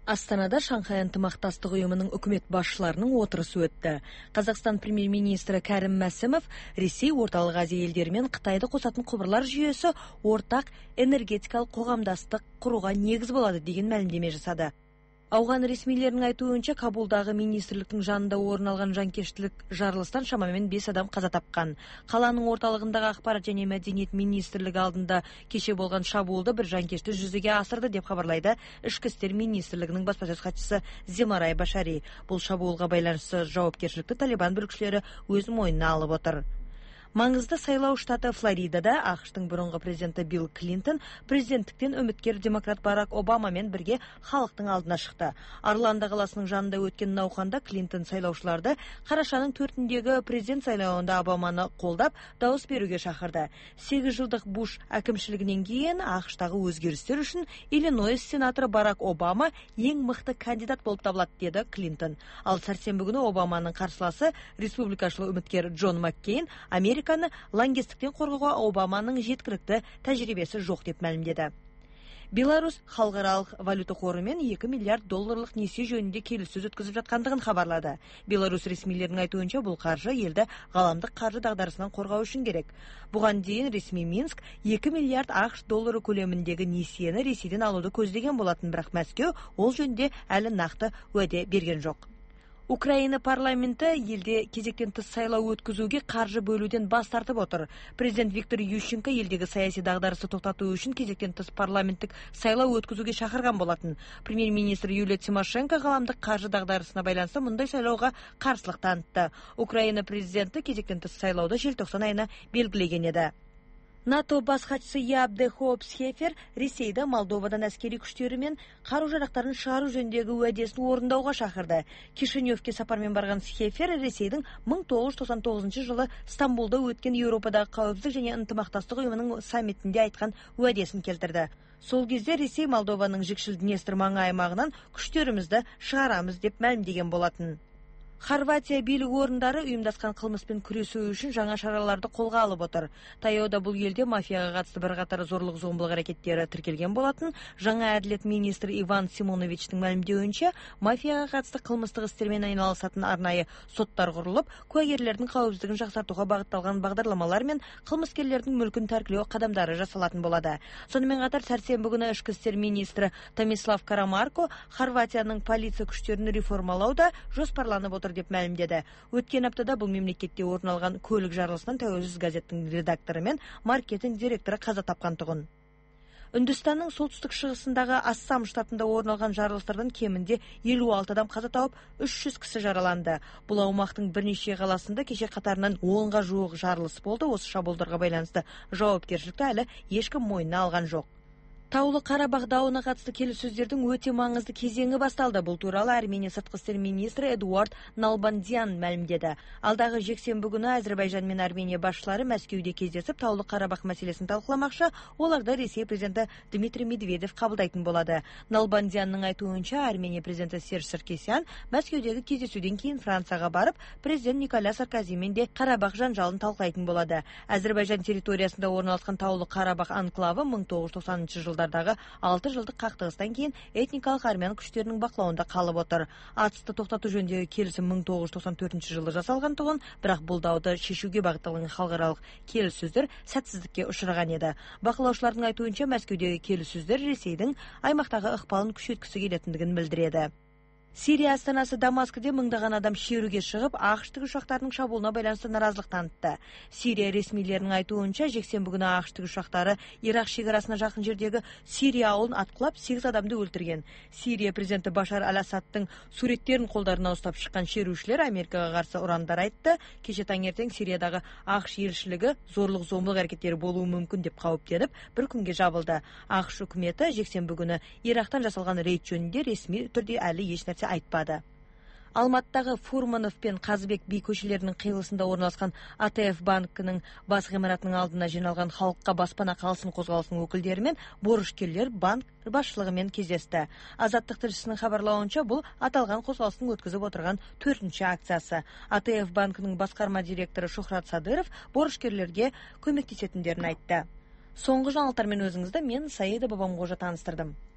Астанада Шанхай ынтымақтастық ұйымының үкімет басшыларының отырысы өтті. Қазақстан премьер-министрі Кәрім Мәсімов Ресей, Орталық Азия елдері мен Қытайды қосатын құбырлар жүйесі ортақ энергетикалық қоғамдастық құруға негіз болады деген мәлімдеме жасады. Ауған ресмилерінің айтуынша, Кабулдағы министрліктің жанында орын алған жанкештілік жарылыстан шамамен 5 адам қаза тапқан. Қаланың орталығындағы ақпарат және мәдениет министрлігі алдында кеше болған шабуылды бір жанкешті жүзеге асырды деп хабарлайды Ішкі істер министрлігінің баспасөз хатшысы Зимарай Башари. Бұл шабуылға байланысты жауапкершілікті Талибан бүлікшілері өз мойнына алып отыр. Маңызды сайлау штаты Флоридада ақш-тың бұрынғы президенті Билл Клинтон президенттіктен үміткер демократ Барак Обамамен бірге халықтың алдына шықты. Орландо қаласының жанында өткен науқанда Клинтон сайлаушыларды қарашаның 4-ндегі президент сайлауында Обаманы қолдап дауыс беруге шақырды. 8 жылдық Буш әкімшілігінен кейін ақш-тағы өзгерістер үшін Иллинойс сенаторы Барак Обама ең мықты кандидат болып табылады, деді Клинтон. Ал сәрсенбі күні Обаманың қарсыласы республикашыл үміткер Джон Маккейн Американы лаңкестіктен қорғауға Обаманың жеткілікті тәжірибесі жоқ деп мәлімдеді. Беларусь халықаралық валюта қорымен 2 миллиард долларлық несие жөнінде келіссөз өткізіп жатқандығын хабарлады. Беларусь ресмилерінің айтуынша, бұл қаржы елді ғаламдық қаржы дағдарысынан қорғау үшін керек. Бұған дейін ресми Минск 2 миллиард ақш доллары көлеміндегі несиені Ресейден алуды көздеген болатын, бірақ Мәскеу ол жөнінде әлі нақты уәде берген жоқ. Украина парламенті елде кезектен тыс сайлау өткізуге қаржы бөлуден бас тартып отыр. Президент Виктор Ющенко елдегі саяси дағдарысты тоқтату үшін кезектен тыс парламенттік сайлау өткізуге шақырған болатын. Премьер-министр Юлия Тимошенко ғаламдық қаржы дағдарысына байланысты мұндай сайлауға қарсылық танытты. Украина президенті кезектен тыс сайлауды желтоқсан айына белгілеген еді. НАТО бас хатшысы Яап де Хоop Схефер Ресейді Молдовадан әскери күштері мен қару-жарақтарын шығару жөніндегі уәдесін орындауға шақырды. Кишиневке сапармен барған Схефер Ресейдің 1999 жылы Стамбулда өткен Еуропадағы қауіпсіздік және ынтымақтастық ұйымының саммитінде айтқан уәдесін келтірді. Сол кезде Ресей Молдованың Жікшіл Днестр маңы аймағынан күштерімізді шығарамыз деп мәлімдеген болатын. Хорватия билік орындары ұйымдасқан қылмыспен күресу үшін жаңа шараларды қолға алып отыр. Таяуда бұл елде мафияға қатысты бірқатар зорлық-зомбылық әрекеттері тіркелген болатын. Жаңа әділет министрі Иван Симоновичтің мәлімдеуінше, мафияға қатысты қылмыстық істермен айналысатын арнайы соттар құрылып, куәгерлердің қауіпсіздігін жақсартуға бағытталған бағдарламалар мен қылмыскерлердің мүлкін тәркілеу қадамдары жасалатын болады. Сонымен қатар сәрсенбі күні ішкі істер министрі Томислав Карамарко Хорватияның полиция күштерін реформалауда жоспарланып отыр деп мәлімдеді. Өткен аптада бұл мемлекетте орын алған көлік жарылысынан тәуелсіз газеттің редакторы мен маркетинг директоры қаза тапқан тұғын. Үндістанның солтүстік шығысындағы Ассам штатында орын алған жарылыстардан кемінде 56 адам қаза тауып, 300 кісі жараланды. Бұл аумақтың бірнеше қаласында кеше қатарынан 10-ға жуық жарылыс болды. Осы шабуылдарға байланысты жауапкершілікті әлі ешкім мойнына алған жоқ. Таулы Қарабақ дауына қатысты келіссөздердің өте маңызды кезеңі басталды. Бұл туралы Армения сыртқы істер министрі Эдуард Налбандян мәлімдеді. Алдағы жексенбі күні Әзербайжан мен Армения басшылары Мәскеуде кездесіп, Таулы Қарабақ мәселесін талқыламақшы, оларды Ресей президенті Дмитрий Медведев қабылдайтын болады. Налбандянның айтуынша, Армения президенті Серж Саркисян Мәскеудегі кездесуден кейін Францияға барып, президент Николя Саркозимен де Қарабақ жанжалын талқылайтын болады. Әзербайжан территориясында орналасқан Таулы Қарабақ анклавы 1990 жылдардағы 6 жылдық қақтығыстан кейін этникалық армян күштерінің бақылауында қалып отыр. Атысты тоқтату жөніндегі келісім 1994 жылы жасалған тұғын, бірақ бұл дауды шешуге бағытталған халықаралық келіссөздер сәтсіздікке ұшыраған еді. Бақылаушылардың айтуынша, Мәскеудегі келіссөздер Ресейдің аймақтағы ықпалын күшейткісі келетіндігін білдіреді. Сирия астанасы Дамаскіде мыңдаған адам шеруге шығып, ақш тікұшақтарының шабуылына байланысты наразылық танытты. Сирия ресмилерінің айтуынша, жексенбі күні ақш тікұшақтары Ирақ шекарасына жақын жердегі Сирия ауылын атқылап, 8 адамды өлтірген. Сирия президенті Башар Аль-Асадтың суреттерін қолдарына ұстап шыққан шерушілер Америкаға қарсы ұрандар айтты. Кеше таңертең Сириядағы ақш елшілігі зорлық-зомбылық әрекеттері болуы мүмкін деп қауіптеніп, бір күнге жабылды. ақш үкіметі жексенбі күні Ирактан жасалған рейд жөнінде ресми түрде әлі еш нәрсе айтпады. Алматыдағы Фурманов пен Қазыбек би көшелерінің қиылысында орналасқан АТФ банкінің бас ғимаратының алдына жиналған халыққа баспана қалсын қозғалысының өкілдері мен борышкерлер банк басшылығымен кездесті. Азаттық тілшісінің хабарлауынша, бұл аталған қозғалыстың өткізіп отырған 4-ші акциясы. АТФ банкінің басқарма директоры Шухрат Садыров борышкерлерге көмектесетіндерін айтты. Соңғы жаңалықтармен өзіңізді мен Саида Бабамғожа таныстырдым.